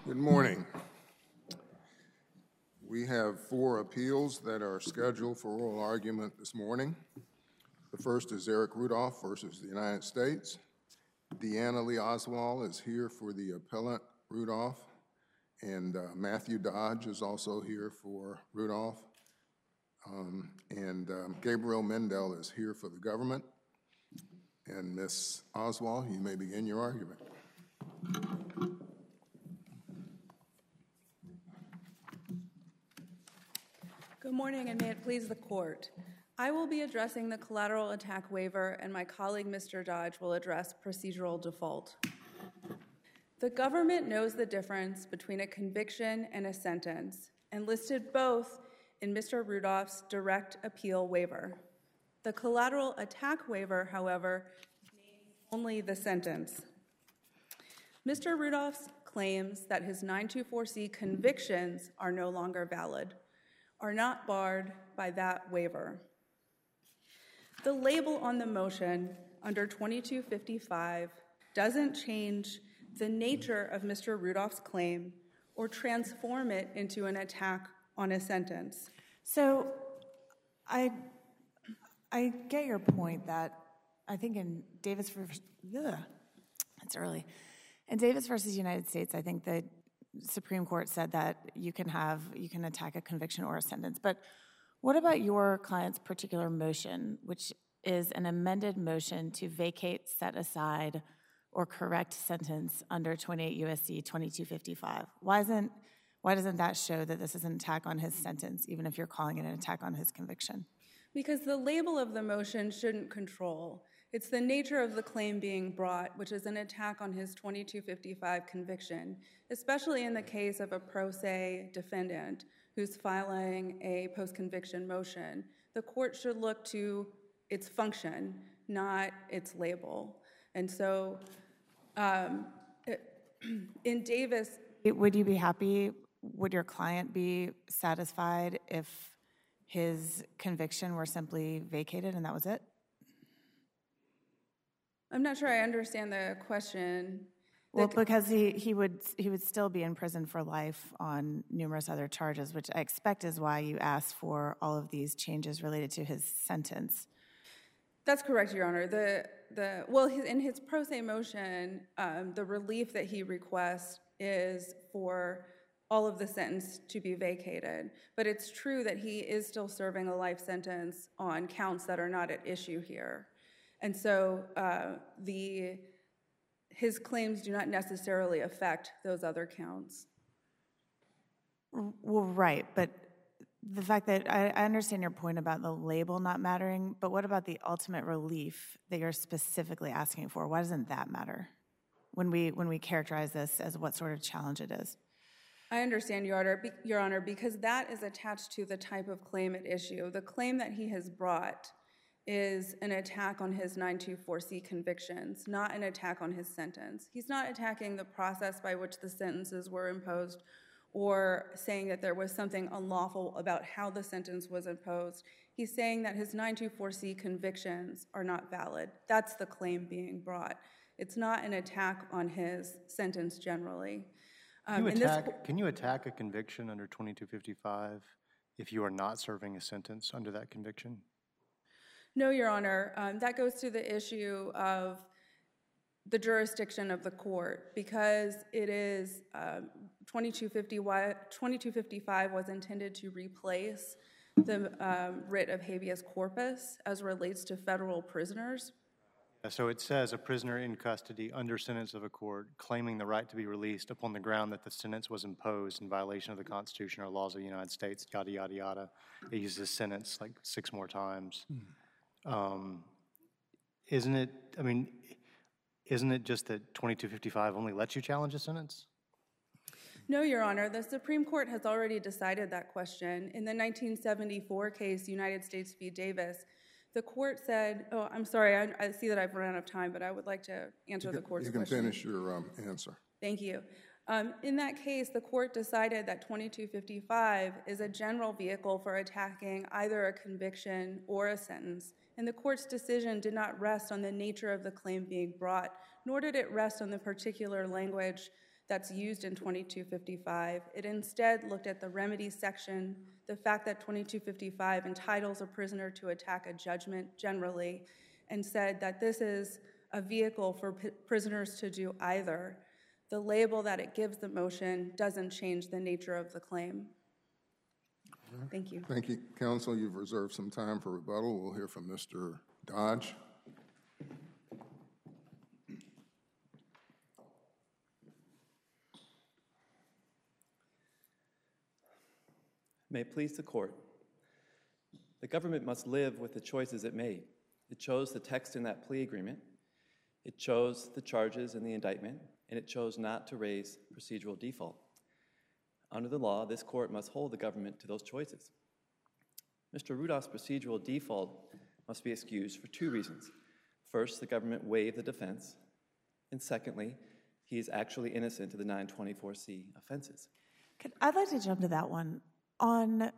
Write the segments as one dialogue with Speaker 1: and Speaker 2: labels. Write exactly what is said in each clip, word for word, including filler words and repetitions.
Speaker 1: Good morning. We have four appeals that are scheduled for oral argument this morning. The first is Eric Rudolph versus the United States. Deanna Lee Oswald is here for the appellant Rudolph, and uh, Matthew Dodge is also here for Rudolph, um, and um, Gabriel Mendel is here for the government. And Miz Oswald, you may begin your argument.
Speaker 2: Good morning, and may it please the court. I will be addressing the collateral attack waiver, and my colleague, Mister Dodge, will address procedural default. The government knows the difference between a conviction and a sentence, and listed both in Mister Rudolph's direct appeal waiver. The collateral attack waiver, however, names only the sentence. Mister Rudolph claims that his nine twenty-four C convictions are no longer valid, are not barred by that waiver. The label on the motion under twenty-two fifty-five doesn't change the nature of Mister Rudolph's claim or transform it into an attack on a sentence.
Speaker 3: So I, I get your point that I think in Davis versus, ugh, it's early. In Davis versus United States, I think the Supreme Court said that you can have, you can attack a conviction or a sentence. But what about your client's particular motion, which is an amended motion to vacate, set aside, or correct sentence under twenty-eight U S C twenty-two fifty-five? Why isn't, why doesn't that show that this is an attack on his sentence, even if you're calling it an attack on his conviction?
Speaker 2: Because the label of the motion shouldn't control. It's the nature of the claim being brought, which is an attack on his twenty-two fifty-five conviction, especially in the case of a pro se defendant who's filing a post-conviction motion. The court should look to its function, not its label. And so um, in Davis...
Speaker 3: Would you be happy, would your client be satisfied if his conviction were simply vacated and that was it?
Speaker 2: I'm not sure I understand the question.
Speaker 3: Well, because he, he would he would still be in prison for life on numerous other charges, which I expect is why you asked for all of these changes related to his sentence.
Speaker 2: That's correct, Your Honor. The the well, his, in his pro se motion, um, the relief that he requests is for all of the sentence to be vacated. But it's true that he is still serving a life sentence on counts that are not at issue here. And so uh, the his claims do not necessarily affect those other counts.
Speaker 3: Well, right, but the fact that I, I understand your point about the label not mattering, but what about the ultimate relief that you're specifically asking for? Why doesn't that matter when we when we characterize this as what sort of challenge it is?
Speaker 2: I understand, Your Honor, Your Honor, because that is attached to the type of claim at issue. The claim that he has brought is an attack on his nine twenty-four C convictions, not an attack on his sentence. He's not attacking the process by which the sentences were imposed or saying that there was something unlawful about how the sentence was imposed. He's saying that his nine twenty-four C convictions are not valid. That's the claim being brought. It's not an attack on his sentence generally.
Speaker 4: Um, can, you attack, this, can you attack a conviction under twenty-two fifty-five if you are not serving a sentence under that conviction?
Speaker 2: No, Your Honor. Um, that goes to the issue of the jurisdiction of the court, because it is um, twenty-two fifty-five was intended to replace the um, writ of habeas corpus as relates to federal prisoners.
Speaker 4: So it says a prisoner in custody under sentence of a court claiming the right to be released upon the ground that the sentence was imposed in violation of the Constitution or laws of the United States, yada, yada, yada. It uses sentence like six more times. Hmm. Um, isn't it, I mean, isn't it just that twenty-two fifty-five only lets you challenge a sentence?
Speaker 2: No, Your Honor. The Supreme Court has already decided that question. In the nineteen seventy-four case, United States v. Davis, the court said, oh, I'm sorry, I, I see that I've run out of time, but I would like to answer
Speaker 1: can,
Speaker 2: the court's
Speaker 1: question. You can
Speaker 2: question.
Speaker 1: finish your um, answer.
Speaker 2: Thank you. Um, in that case, the court decided that twenty-two fifty-five is a general vehicle for attacking either a conviction or a sentence, and the court's decision did not rest on the nature of the claim being brought, nor did it rest on the particular language that's used in twenty-two fifty-five. It instead looked at the remedies section, the fact that twenty-two fifty-five entitles a prisoner to attack a judgment generally, and said that this is a vehicle for p- prisoners to do either. The label that it gives the motion doesn't change the nature of the claim. Thank you.
Speaker 1: Thank you, counsel. You've reserved some time for rebuttal. We'll hear from Mister Dodge.
Speaker 5: May it please the court. The government must live with the choices it made. It chose the text in that plea agreement, it chose the charges in the indictment, and it chose not to raise procedural default. Under the law, this court must hold the government to those choices. Mister Rudolph's procedural default must be excused for two reasons. First, the government waived the defense, and secondly, he is actually innocent of the nine twenty-four C offenses.
Speaker 3: Could, I'd like to jump to that one. On a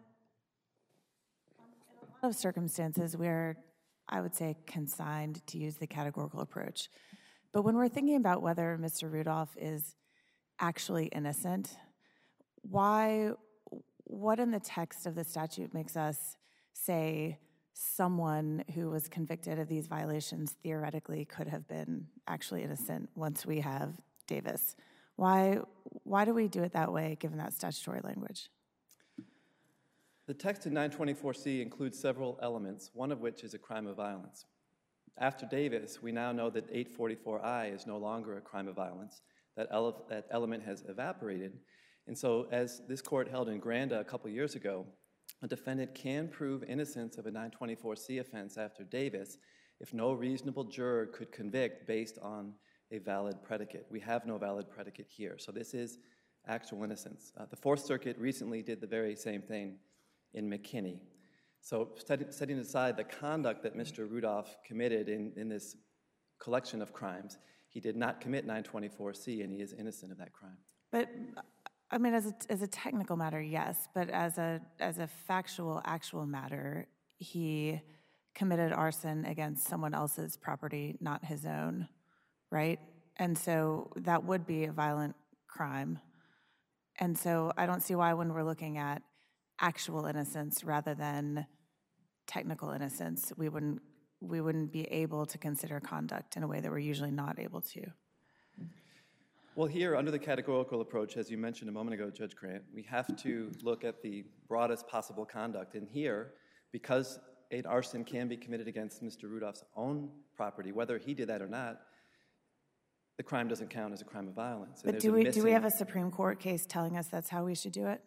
Speaker 3: lot of circumstances where I would say consigned to use the categorical approach, but when we're thinking about whether Mister Rudolph is actually innocent, why, what in the text of the statute makes us say someone who was convicted of these violations theoretically could have been actually innocent once we have Davis? Why, why do we do it that way given that statutory language?
Speaker 5: The text in nine twenty-four C includes several elements, one of which is a crime of violence. After Davis, we now know that eight forty-four I is no longer a crime of violence. That, ele- that element has evaporated. And so, as this court held in Granda a couple years ago, a defendant can prove innocence of a nine twenty-four C offense after Davis if no reasonable juror could convict based on a valid predicate. We have no valid predicate here. So this is actual innocence. Uh, the Fourth Circuit recently did the very same thing in McKinney. So set, setting aside the conduct that Mister Rudolph committed in, in this collection of crimes, he did not commit nine twenty-four C, and he is innocent of that crime.
Speaker 3: But, I mean, as a, as a technical matter, yes, but as a, as a factual, actual matter, he committed arson against someone else's property, not his own, right? And so that would be a violent crime. And so I don't see why when we're looking at actual innocence rather than technical innocence, we wouldn't we wouldn't be able to consider conduct in a way that we're usually not able to.
Speaker 5: Well, here, under the categorical approach, as you mentioned a moment ago, Judge Grant, we have to look at the broadest possible conduct. And here, because an arson can be committed against Mister Rudolph's own property, whether he did that or not, the crime doesn't count as a crime of violence. And
Speaker 3: But do we do we have a Supreme Court case telling us that's how we should do it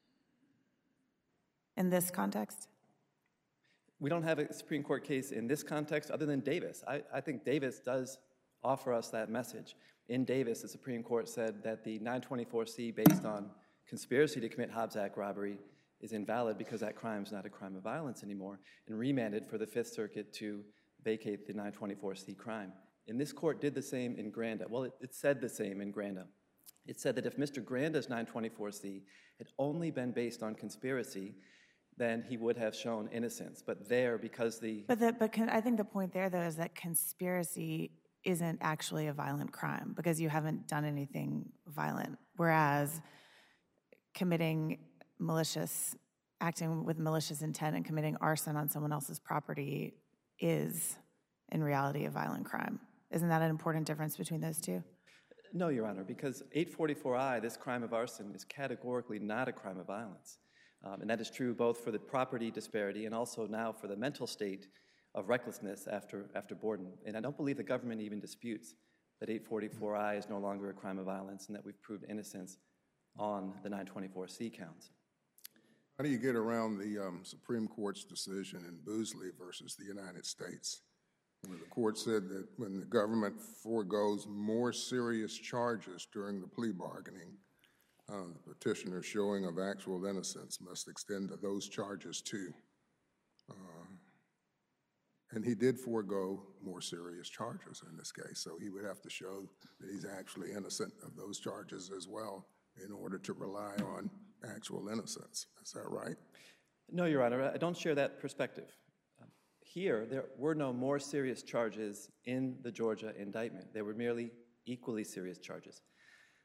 Speaker 3: in this context?
Speaker 5: We don't have a Supreme Court case in this context other than Davis. I, I think Davis does offer us that message. In Davis, the Supreme Court said that the nine twenty-four C based on conspiracy to commit Hobbs Act robbery is invalid because that crime is not a crime of violence anymore, and remanded for the Fifth Circuit to vacate the nine twenty-four C crime. And this court did the same in Granda. Well, it, it said the same in Granda. It said that if Mister Granda's nine twenty-four C had only been based on conspiracy, then he would have shown innocence. But there, because the...
Speaker 3: But, the, but can, I think the point there, though, is that conspiracy isn't actually a violent crime because you haven't done anything violent, whereas committing malicious, acting with malicious intent and committing arson on someone else's property is, in reality, a violent crime. Isn't that an important difference between those two?
Speaker 5: No, Your Honor, because eight forty-four I, this crime of arson, is categorically not a crime of violence. Um, and that is true both for the property disparity and also now for the mental state of recklessness after, after Borden. And I don't believe the government even disputes that eight forty-four I is no longer a crime of violence and that we've proved innocence on the nine twenty-four C counts.
Speaker 1: How do you get around the um, Supreme Court's decision in Boosley versus the United States, where the court said that when the government foregoes more serious charges during the plea bargaining, uh, the petitioner's showing of actual innocence must extend to those charges too? Uh, and he did forego more serious charges in this case, so he would have to show that he's actually innocent of those charges as well in order to rely on actual innocence. Is that right?
Speaker 5: No, Your Honor, I don't share that perspective. Um, here, there were no more serious charges in the Georgia indictment. They were merely equally serious charges.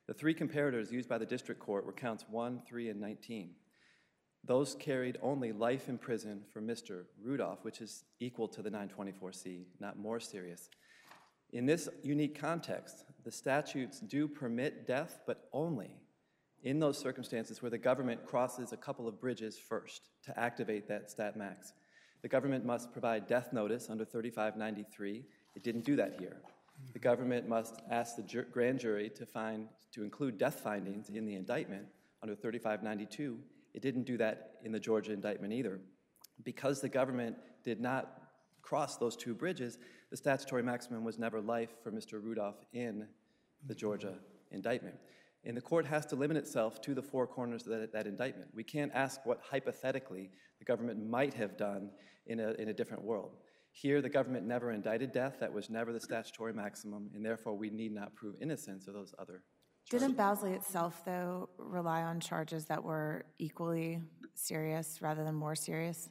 Speaker 5: The three comparators used by the district court were counts one, three, and nineteen. Those carried only life in prison for Mister Rudolph, which is equal to the nine twenty-four C, not more serious. In this unique context, the statutes do permit death, but only in those circumstances where the government crosses a couple of bridges first to activate that stat max. The government must provide death notice under thirty-five ninety-three. It didn't do that here. The government must ask the ju- grand jury to find to include death findings in the indictment under thirty-five ninety-two. It didn't do that in the Georgia indictment either. Because the government did not cross those two bridges, the statutory maximum was never life for Mister Rudolph in the Georgia indictment. And the court has to limit itself to the four corners of that, that indictment. We can't ask what hypothetically the government might have done in a, in a different world. Here, the government never indicted death. That was never the statutory maximum, and therefore we need not prove innocence of those other charges.
Speaker 3: Didn't Bowsley itself, though, rely on charges that were equally serious rather than more serious?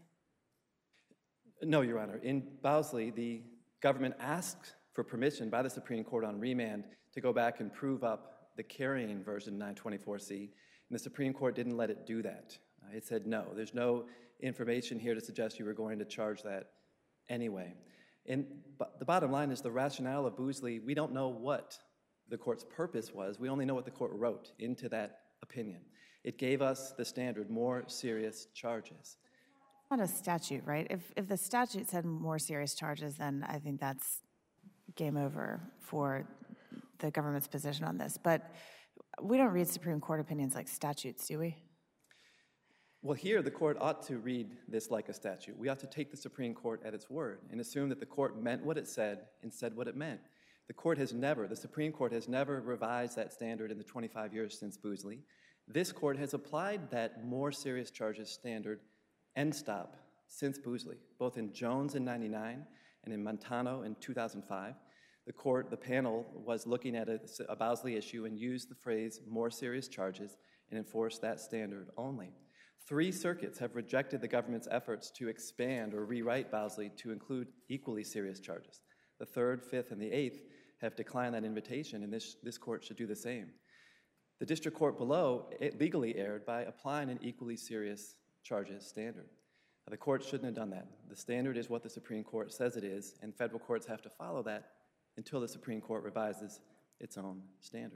Speaker 5: No, Your Honor. In Bowsley, the government asked for permission by the Supreme Court on remand to go back and prove up the carrying version nine twenty-four C, and the Supreme Court didn't let it do that. Uh, it said no. There's no information here to suggest you were going to charge that anyway. And but the bottom line is the rationale of Bowsley, we don't know what the court's purpose was. We only know what the court wrote into that opinion. It gave us the standard, more serious charges.
Speaker 3: Not a statute, right? If if the statute said more serious charges, then I think that's game over for the government's position on this. But we don't read Supreme Court opinions like statutes, do we?
Speaker 5: Well, here the court ought to read this like a statute. We ought to take the Supreme Court at its word and assume that the court meant what it said and said what it meant. The court has never, the Supreme Court has never revised that standard in the twenty-five years since Bowsley. This court has applied that more serious charges standard end stop since Bowsley, both in Jones in ninety-nine and in Montano in two thousand five. The court, the panel, was looking at a, a Bowsley issue and used the phrase more serious charges and enforced that standard only. Three circuits have rejected the government's efforts to expand or rewrite Bowsley to include equally serious charges. The third, fifth, and the eighth have declined that invitation, and this, this court should do the same. The district court below it legally erred by applying an equally serious charges standard. Now, the court shouldn't have done that. The standard is what the Supreme Court says it is, and federal courts have to follow that until the Supreme Court revises its own standard.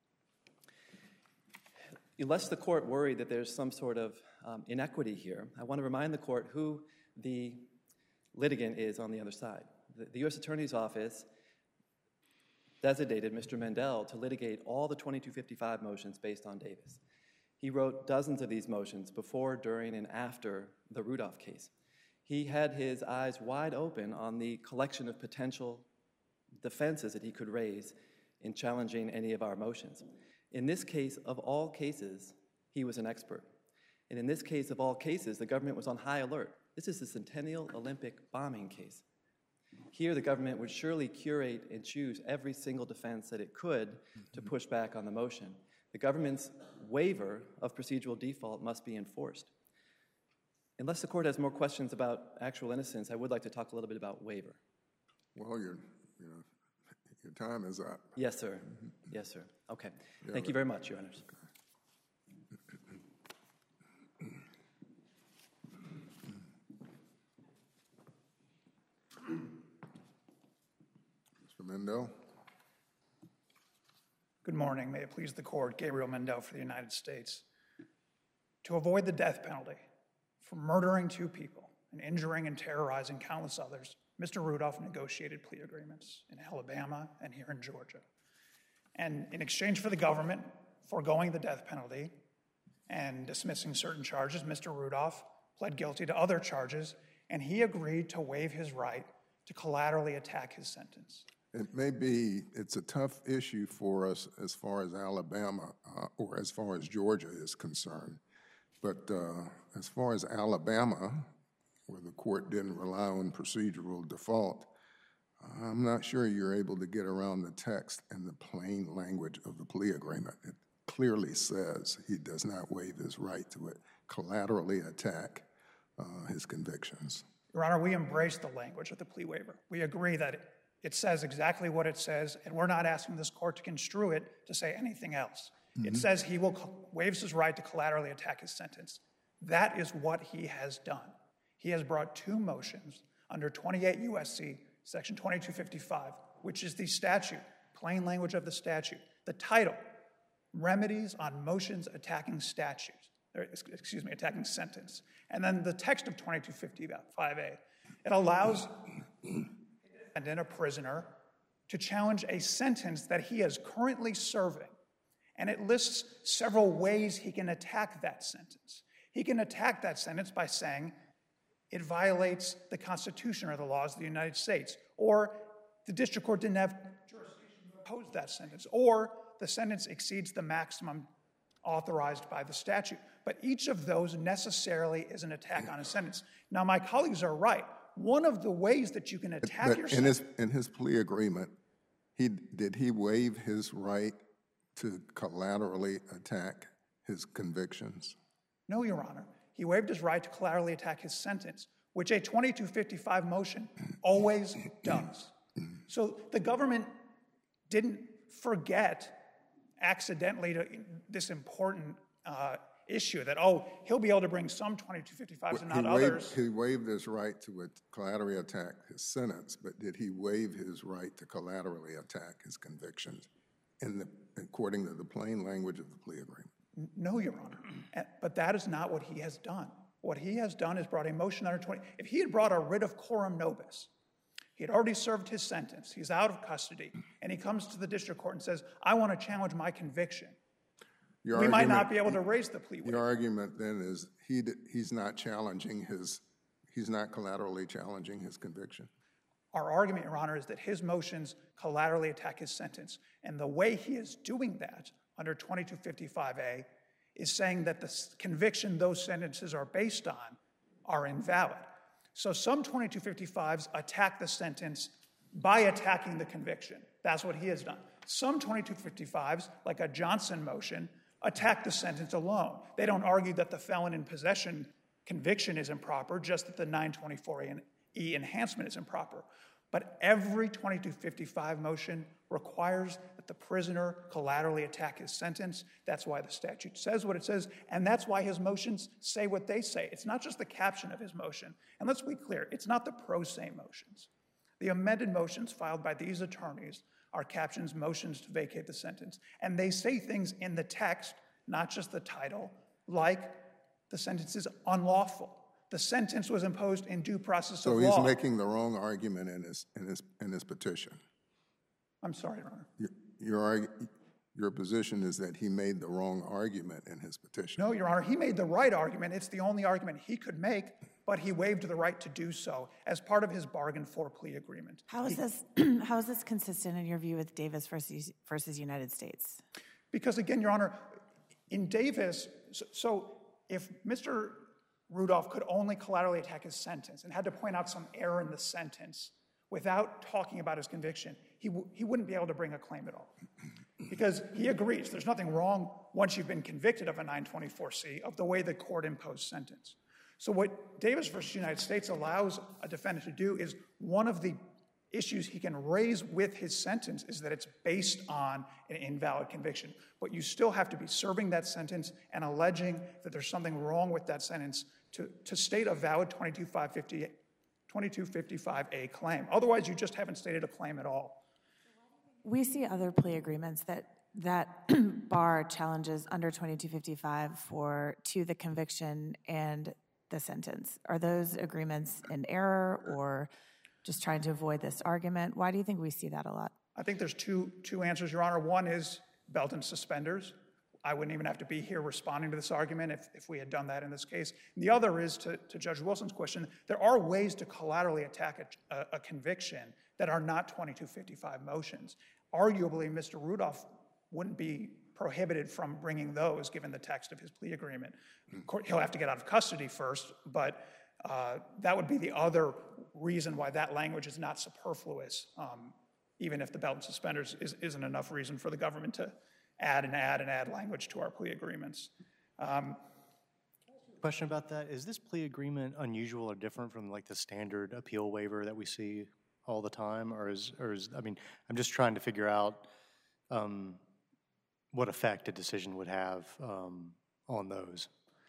Speaker 5: Unless the court worried that there's some sort of um, inequity here, I want to remind the court who the litigant is on the other side. The, the U S Attorney's Office designated Mister Mendel to litigate all the twenty-two fifty-five motions based on Davis. He wrote dozens of these motions before, during, and after the Rudolph case. He had his eyes wide open on the collection of potential defenses that he could raise in challenging any of our motions. In this case, of all cases, he was an expert. And in this case, of all cases, the government was on high alert. This is the Centennial Olympic bombing case. Here, the government would surely curate and choose every single defense that it could to push back on the motion. The government's waiver of procedural default must be enforced. Unless the court has more questions about actual innocence, I would like to talk a little bit about waiver.
Speaker 1: Well, your, you know, your time is up.
Speaker 5: Yes, sir. Mm-hmm. Yes, sir. Okay. Yeah, Thank you very much, Your Honors.
Speaker 1: Mister Mendel.
Speaker 6: Good morning. May it please the court, Gabriel Mendel for the United States. To avoid the death penalty for murdering two people and injuring and terrorizing countless others, Mister Rudolph negotiated plea agreements in Alabama and here in Georgia. And in exchange for the government foregoing the death penalty and dismissing certain charges, Mister Rudolph pled guilty to other charges, and he agreed to waive his right to collaterally attack his sentence.
Speaker 1: It may be, it's a tough issue for us as far as Alabama uh, or as far as Georgia is concerned. But uh, as far as Alabama, where the court didn't rely on procedural default, I'm not sure you're able to get around the text and the plain language of the plea agreement. It clearly says he does not waive his right to it, collaterally attack uh, his convictions.
Speaker 6: Your Honor, we embrace the language of the plea waiver. We agree that It says exactly what it says, and we're not asking this court to construe it to say anything else. It says he will waives his right to collaterally attack his sentence. That is what he has done. He has brought two motions under twenty-eight U S C section twenty-two fifty-five, which is the statute, plain language of the statute. The title, Remedies on Motions Attacking Statute, or, excuse me, attacking sentence. And then the text of twenty-two fifty-five A. It allows and then a prisoner to challenge a sentence that he is currently serving. And it lists several ways he can attack that sentence. He can attack that sentence by saying it violates the Constitution or the laws of the United States, or the district court didn't have jurisdiction to oppose that sentence, or the sentence exceeds the maximum authorized by the statute. But each of those necessarily is an attack on a sentence. Now, my colleagues are right. One of the ways that you can attack
Speaker 1: But
Speaker 6: your
Speaker 1: in
Speaker 6: sentence...
Speaker 1: his, in his plea agreement, he, did he waive his right to collaterally attack his convictions?
Speaker 6: No, Your Honor. He waived his right to collaterally attack his sentence, which a twenty-two fifty-five motion always does. So the government didn't forget accidentally to, this important uh, issue that, oh, he'll be able to bring some twenty-two fifty-fives and not
Speaker 1: he waived,
Speaker 6: others.
Speaker 1: He waived his right to collaterally attack his sentence, but did he waive his right to collaterally attack his convictions in the, according to the plain language of the plea agreement?
Speaker 6: No, Your Honor. But that is not what he has done. What he has done is brought a motion under twenty. If he had brought a writ of coram nobis, he had already served his sentence, he's out of custody, and he comes to the district court and says, I want to challenge my conviction.
Speaker 1: Your
Speaker 6: we might
Speaker 1: argument-
Speaker 6: not be able to raise the plea.
Speaker 1: Your argument then is he d- he's not challenging his, he's not collaterally challenging his conviction.
Speaker 6: Our argument, Your Honor, is that his motions collaterally attack his sentence. And the way he is doing that under twenty-two fifty-five A is saying that the s- conviction those sentences are based on are invalid. So some twenty-two fifty-fives attack the sentence by attacking the conviction. That's what he has done. Some twenty-two fifty-fives, like a Johnson motion, attack the sentence alone. They don't argue that the felon in possession conviction is improper, just that the nine twenty-four E enhancement is improper. But every twenty-two fifty-five motion requires that the prisoner collaterally attack his sentence. That's why the statute says what it says, and that's why his motions say what they say. It's not just the caption of his motion. And let's be clear, it's not the pro se motions. The amended motions filed by these attorneys are captions, motions to vacate the sentence. And they say things in the text, not just the title, like the sentence is unlawful. The sentence was imposed in due process
Speaker 1: So
Speaker 6: of
Speaker 1: he's
Speaker 6: law.
Speaker 1: making the wrong argument in his, in his, in his petition.
Speaker 6: I'm sorry, Your Honor.
Speaker 1: Your, your, argu- your position is that he made the wrong argument in his petition.
Speaker 6: No, Your Honor, he made the right argument. It's the only argument he could make, but he waived the right to do so as part of his bargain for plea agreement.
Speaker 3: How is this, how is this consistent in your view with Davis versus, versus United States?
Speaker 6: Because again, Your Honor, in Davis, so, so if Mister Rudolph could only collaterally attack his sentence and had to point out some error in the sentence without talking about his conviction, he, w- he wouldn't be able to bring a claim at all. Because he agrees there's nothing wrong once you've been convicted of a nine twenty-four C of the way the court imposed sentence. So what Davis versus United States allows a defendant to do is one of the issues he can raise with his sentence is that it's based on an invalid conviction. But you still have to be serving that sentence and alleging that there's something wrong with that sentence to, to state a valid twenty-two fifty-five A claim. Otherwise, you just haven't stated a claim at all.
Speaker 3: We see other plea agreements that that bar challenges under twenty-two fifty-five for to the conviction and the sentence. Are those agreements in error or just trying to avoid this argument? Why do you think we see that a lot?
Speaker 6: I think there's two, two answers, Your Honor. One is belt and suspenders. I wouldn't even have to be here responding to this argument if, if we had done that in this case. And the other is, to, to Judge Wilson's question, there are ways to collaterally attack a, a, a conviction that are not twenty-two fifty-five motions. Arguably, Mister Rudolph wouldn't be prohibited from bringing those given the text of his plea agreement. Of course, he'll have to get out of custody first, but uh, that would be the other reason why that language is not superfluous, um, even if the belt and suspenders is, isn't enough reason for the government to add and add and add language to our plea agreements. Um,
Speaker 4: Question about that, is this plea agreement unusual or different from like the standard appeal waiver that we see all the time, or is, or is, I mean, I'm just trying to figure out um, what effect a decision would have um, on those.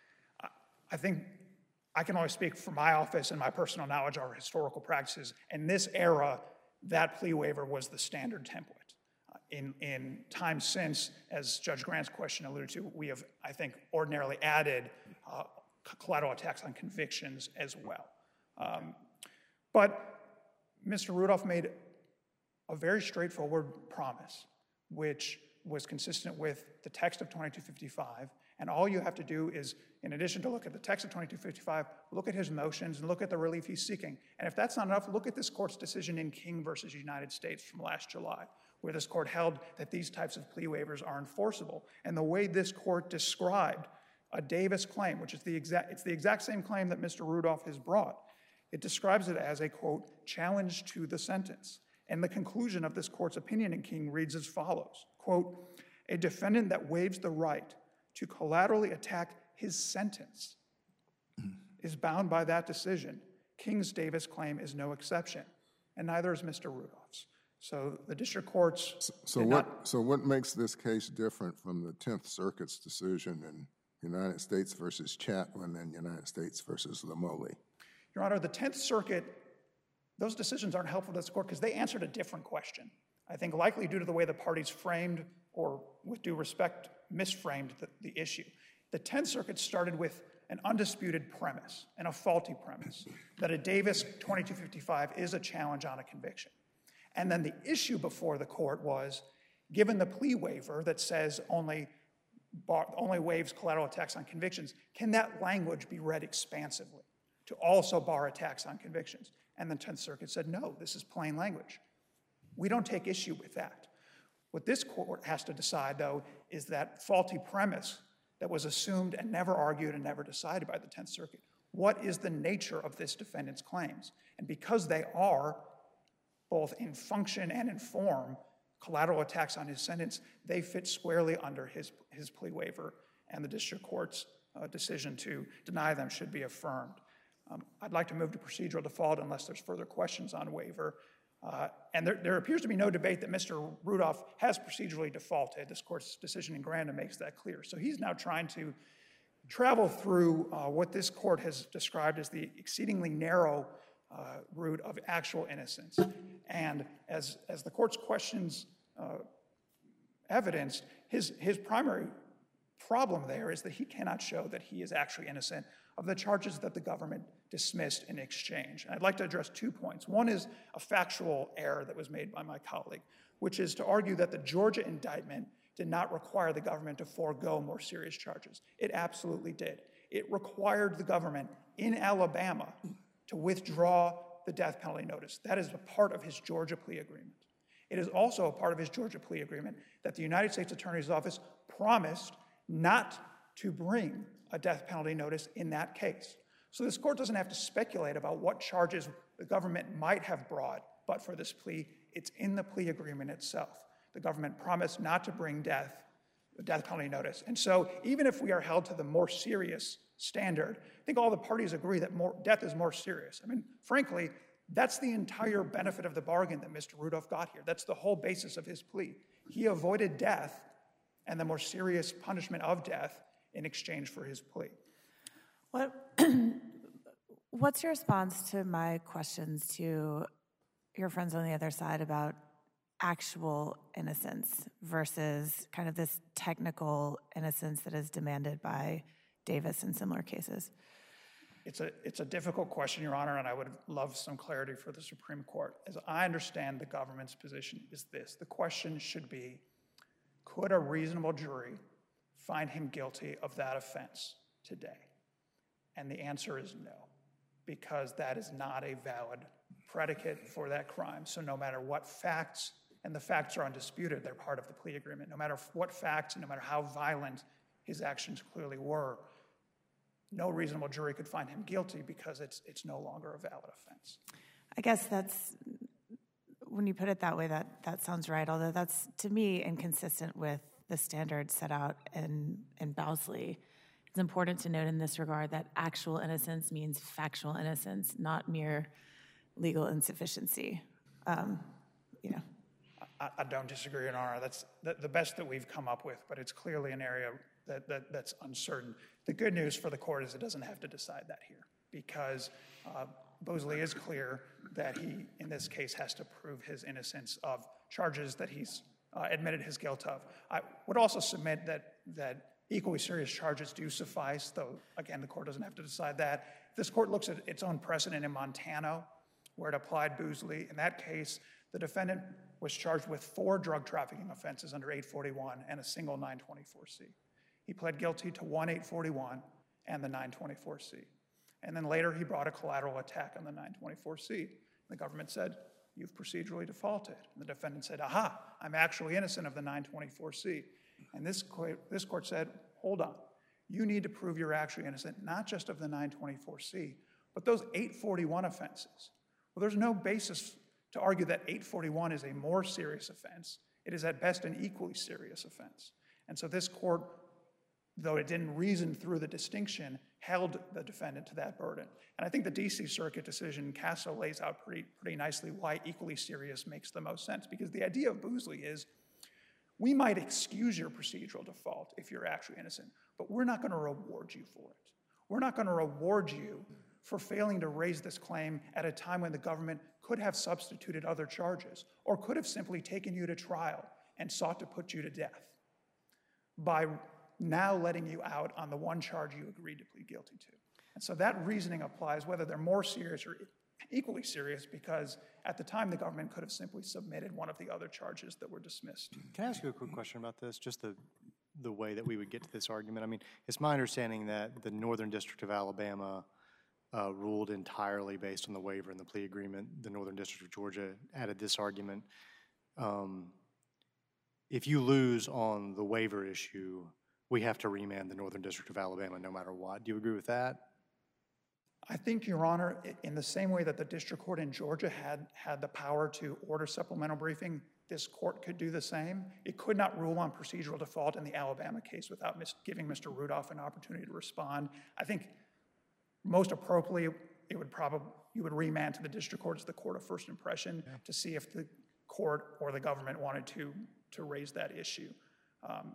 Speaker 6: I think I can only speak for my office and my personal knowledge of our historical practices. In this era, that plea waiver was the standard template. Uh, in, in times since, as Judge Grant's question alluded to, we have, I think, ordinarily added uh, collateral attacks on convictions as well. Um, but Mister Rudolph made a very straightforward promise, which was consistent with the text of twenty-two fifty-five, and all you have to do is, in addition to look at the text of twenty-two fifty-five, look at his motions and look at the relief he's seeking. And if that's not enough, look at this court's decision in King versus United States from last July, where this court held that these types of plea waivers are enforceable. And the way this court described a Davis claim, which is the exact, it's the exact same claim that Mister Rudolph has brought, it describes it as a, quote, challenge to the sentence. And the conclusion of this court's opinion in King reads as follows, quote, a defendant that waives the right to collaterally attack his sentence is bound by that decision. King's Davis claim is no exception, and neither is Mister Rudolph's. So the district courts...
Speaker 1: So, so what, not, so what makes this case different from the Tenth Circuit's decision in United States versus Chatwin and United States versus Lamole?
Speaker 6: Your Honor, the Tenth Circuit, those decisions aren't helpful to this court because they answered a different question. I think likely due to the way the parties framed, or with due respect, misframed the, the issue. The Tenth Circuit started with an undisputed premise and a faulty premise that a Davis twenty-two fifty-five is a challenge on a conviction. And then the issue before the court was, given the plea waiver that says only, bar, only waives collateral attacks on convictions, can that language be read expansively to also bar attacks on convictions? And the Tenth Circuit said, no, this is plain language. We don't take issue with that. What this court has to decide, though, is that faulty premise that was assumed and never argued and never decided by the Tenth Circuit. What is the nature of this defendant's claims? And because they are, both in function and in form, collateral attacks on his sentence, they fit squarely under his, his plea waiver, and the district court's uh, decision to deny them should be affirmed. Um, I'd like to move to procedural default unless there's further questions on waiver. Uh, and there, there appears to be no debate that Mister Rudolph has procedurally defaulted. This court's decision in Granda makes that clear. So he's now trying to travel through uh, what this court has described as the exceedingly narrow uh, route of actual innocence. And as, as the court's questions uh, evidenced, his, his primary problem there is that he cannot show that he is actually innocent of the charges that the government dismissed in exchange. And I'd like to address two points. One is a factual error that was made by my colleague, which is to argue that the Georgia indictment did not require the government to forego more serious charges. It absolutely did. It required the government in Alabama to withdraw the death penalty notice. That is a part of his Georgia plea agreement. It is also a part of his Georgia plea agreement that the United States Attorney's Office promised not to bring a death penalty notice in that case. So this court doesn't have to speculate about what charges the government might have brought, but for this plea, it's in the plea agreement itself. The government promised not to bring death, the death penalty notice. And so even if we are held to the more serious standard, I think all the parties agree that more, death is more serious. I mean, frankly, that's the entire benefit of the bargain that Mister Rudolph got here. That's the whole basis of his plea. He avoided death and the more serious punishment of death in exchange for his plea.
Speaker 3: What, what's your response to my questions to your friends on the other side about actual innocence versus kind of this technical innocence that is demanded by Davis in similar cases?
Speaker 6: It's a, it's a difficult question, Your Honor, and I would love some clarity for the Supreme Court. As I understand the government's position is this. The question should be, could a reasonable jury find him guilty of that offense today? And the answer is no, because that is not a valid predicate for that crime. So no matter what facts, and the facts are undisputed, they're part of the plea agreement, no matter what facts and no matter how violent his actions clearly were, no reasonable jury could find him guilty because it's, it's no longer a valid offense.
Speaker 3: I guess that's, when you put it that way, that, that sounds right, although that's, to me, inconsistent with the standards set out in, in Bousley. It's important to note in this regard that actual innocence means factual innocence, not mere legal insufficiency. um, you know.
Speaker 6: I, I don't disagree, Your Honor. That's the, the best that we've come up with, but it's clearly an area that, that, that's uncertain. The good news for the court is it doesn't have to decide that here, because uh, Bosley is clear that he, in this case, has to prove his innocence of charges that he's uh, admitted his guilt of. I would also submit that, that equally serious charges do suffice, though, again, the court doesn't have to decide that. This court looks at its own precedent in Montana, where it applied Bosley. In that case, the defendant was charged with four drug trafficking offenses under eight forty-one and a single nine twenty-four C. He pled guilty to one eight forty-one and the nine twenty-four C. And then later he brought a collateral attack on the nine twenty-four C. The government said, you've procedurally defaulted. And the defendant said, aha, I'm actually innocent of the nine twenty-four C. And this court, this court said, hold on. You need to prove you're actually innocent, not just of the nine twenty-four C, but those eight forty-one offenses. Well, there's no basis to argue that eight forty-one is a more serious offense. It is at best an equally serious offense. And so this court, though it didn't reason through the distinction, held the defendant to that burden. And I think the D C Circuit decision, Casso, lays out pretty, pretty nicely why equally serious makes the most sense, because the idea of Bosley is, we might excuse your procedural default if you're actually innocent, but we're not going to reward you for it. We're not going to reward you for failing to raise this claim at a time when the government could have substituted other charges or could have simply taken you to trial and sought to put you to death by now letting you out on the one charge you agreed to plead guilty to. And so that reasoning applies whether they're more serious or equally serious, because at the time the government could have simply submitted one of the other charges that were dismissed.
Speaker 4: Can I ask you a quick question about this? Just the, the way that we would get to this argument. I mean, it's my understanding that the Northern District of Alabama uh, ruled entirely based on the waiver and the plea agreement. The Northern District of Georgia added this argument. Um, if you lose on the waiver issue, we have to remand the Northern District of Alabama no matter what. Do you agree with that?
Speaker 6: I think, Your Honor, in the same way that the district court in Georgia had, had the power to order supplemental briefing, this court could do the same. It could not rule on procedural default in the Alabama case without mis- giving Mister Rudolph an opportunity to respond. I think most appropriately, it would probably, you would remand to the district court as the court of first impression yeah. to see if the court or the government wanted to, to raise that issue. Um,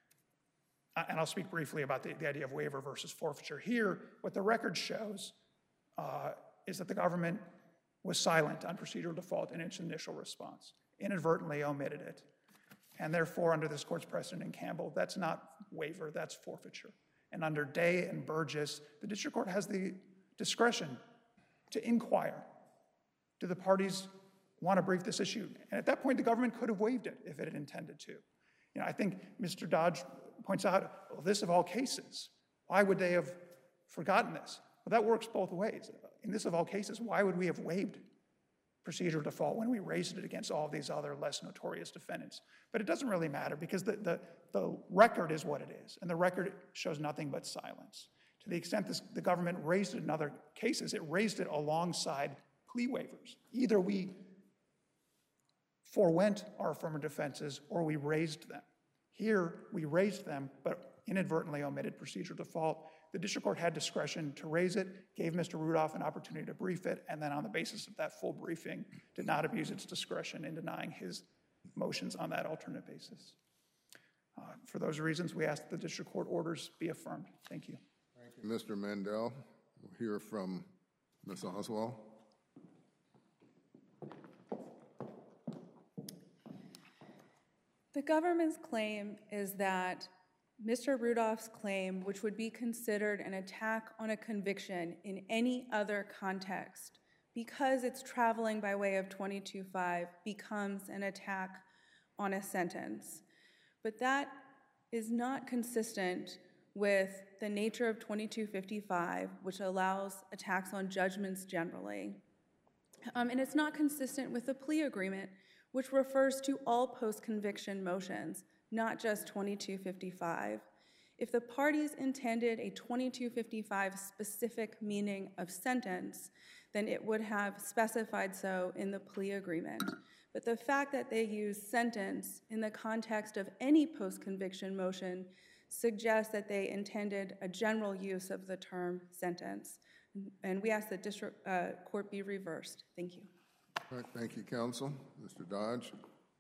Speaker 6: And I'll speak briefly about the, the idea of waiver versus forfeiture. Here, what the record shows uh, is that the government was silent on procedural default in its initial response, inadvertently omitted it. And therefore, under this court's precedent in Campbell, that's not waiver, that's forfeiture. And under Day and Burgess, the district court has the discretion to inquire. Do the parties want to brief this issue? And at that point, the government could have waived it if it had intended to. You know, I think Mister Dodge points out, well, this of all cases, why would they have forgotten this? Well, that works both ways. In this of all cases, why would we have waived procedural default when we raised it against all these other less notorious defendants? But it doesn't really matter, because the, the, the record is what it is, and the record shows nothing but silence. To the extent this, the government raised it in other cases, it raised it alongside plea waivers. Either we forewent our affirmative defenses or we raised them. Here, we raised them, but inadvertently omitted procedural default. The district court had discretion to raise it, gave Mister Rudolph an opportunity to brief it, and then on the basis of that full briefing, did not abuse its discretion in denying his motions on that alternate basis. Uh, for those reasons, we ask that the district court orders be affirmed. Thank you.
Speaker 1: Thank you, Mister Mandel. We'll hear from Miz Oswald.
Speaker 2: The government's claim is that Mister Rudolph's claim, which would be considered an attack on a conviction in any other context, because it's traveling by way of twenty-two five, becomes an attack on a sentence. But that is not consistent with the nature of twenty-two fifty-five, which allows attacks on judgments generally. Um, and it's not consistent with the plea agreement, which refers to all post-conviction motions, not just twenty-two fifty-five. If the parties intended a twenty-two fifty-five specific meaning of sentence, then it would have specified so in the plea agreement. But the fact that they use sentence in the context of any post-conviction motion suggests that they intended a general use of the term sentence. And we ask that district uh, court be reversed. Thank you.
Speaker 1: All right, thank you, counsel. Mister Dodge.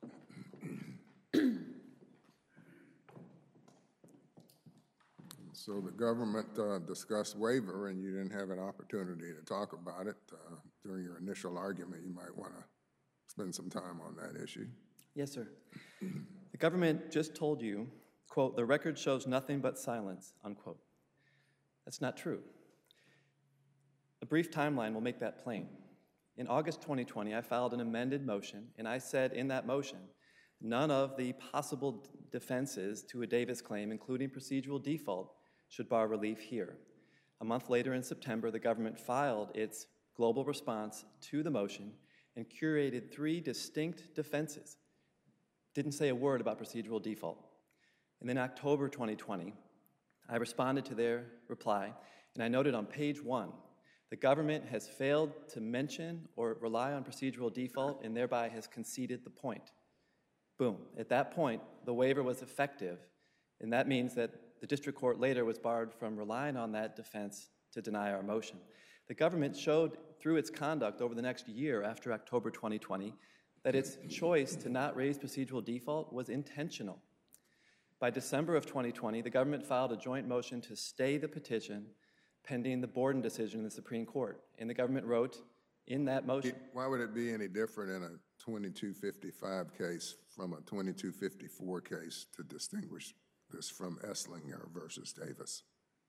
Speaker 1: So the government uh, discussed waiver, and you didn't have an opportunity to talk about it uh, during your initial argument. You might want to spend some time on that issue.
Speaker 5: Yes, sir. The government just told you, quote, "The record shows nothing but silence," unquote. That's not true. A brief timeline will make that plain. In August twenty twenty, I filed an amended motion, and I said in that motion, none of the possible defenses to a Davis claim, including procedural default, should bar relief here. A month later in September, the government filed its global response to the motion and curated three distinct defenses. Didn't say a word about procedural default. And then in October twenty twenty, I responded to their reply, and I noted on page one, the government has failed to mention or rely on procedural default and thereby has conceded the point. Boom. At that point, the waiver was effective, and that means that the district court later was barred from relying on that defense to deny our motion. The government showed through its conduct over the next year after October twenty twenty that its choice to not raise procedural default was intentional. By December of twenty twenty, the government filed a joint motion to stay the petition pending the Borden decision in the Supreme Court. And the government wrote in that motion.
Speaker 1: Why would it be any different in a twenty-two fifty-five case from a twenty-two fifty-four case to distinguish this from Esslinger versus Davis?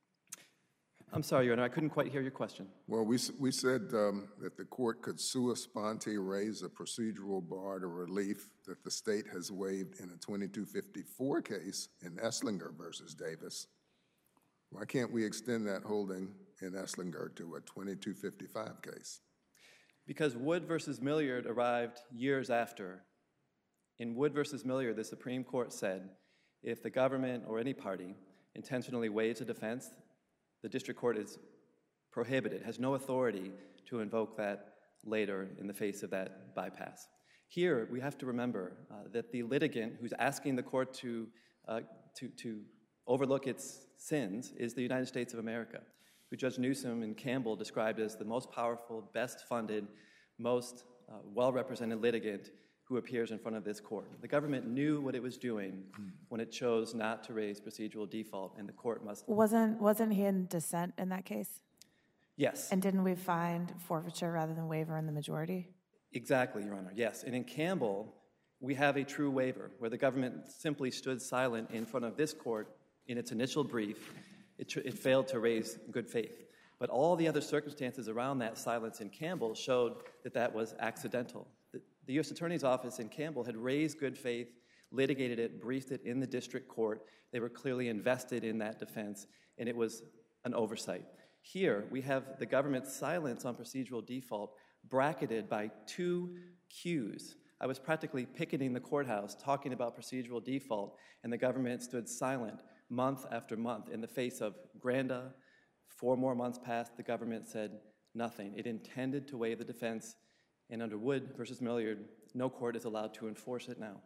Speaker 5: I'm sorry, Your Honor, I couldn't quite hear your question.
Speaker 1: Well, we, we said um, that the court could sua sponte raise a procedural bar to relief that the state has waived in a twenty-two fifty-four case in Esslinger versus Davis. Why can't we extend that holding in Esslinger to a twenty-two fifty-five case?
Speaker 5: Because Wood versus Milliard arrived years after. In Wood versus Milliard, the Supreme Court said, if the government or any party intentionally waives a defense, the district court is prohibited, has no authority to invoke that later in the face of that bypass. Here, we have to remember uh, that the litigant who's asking the court to, uh, to, to overlook its sins is the United States of America, who Judge Newsom and Campbell described as the most powerful, best funded, most uh, well-represented litigant who appears in front of this court. The government knew what it was doing when it chose not to raise procedural default, and the court must...
Speaker 3: Wasn't, wasn't he in dissent in that case?
Speaker 5: Yes.
Speaker 3: And didn't we find forfeiture rather than waiver in the majority?
Speaker 5: Exactly, Your Honor, yes. And in Campbell, we have a true waiver, where the government simply stood silent in front of this court in its initial brief. It, tr- it failed to raise good faith. But all the other circumstances around that silence in Campbell showed that that was accidental. The, the U S Attorney's Office in Campbell had raised good faith, litigated it, briefed it in the district court. They were clearly invested in that defense, and it was an oversight. Here, we have the government's silence on procedural default bracketed by two cues. I was practically picketing the courthouse talking about procedural default, and the government stood silent month after month in the face of Granda. Four more months passed, the government said nothing. It intended to waive the defense, and under Wood versus Milliard, no court is allowed to enforce it now.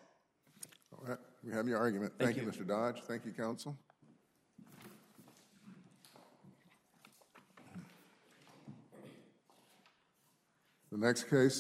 Speaker 1: All right, we have your argument.
Speaker 5: Thank
Speaker 1: Thank you,
Speaker 5: you.
Speaker 1: Mister Dodge. Thank you, counsel. The next case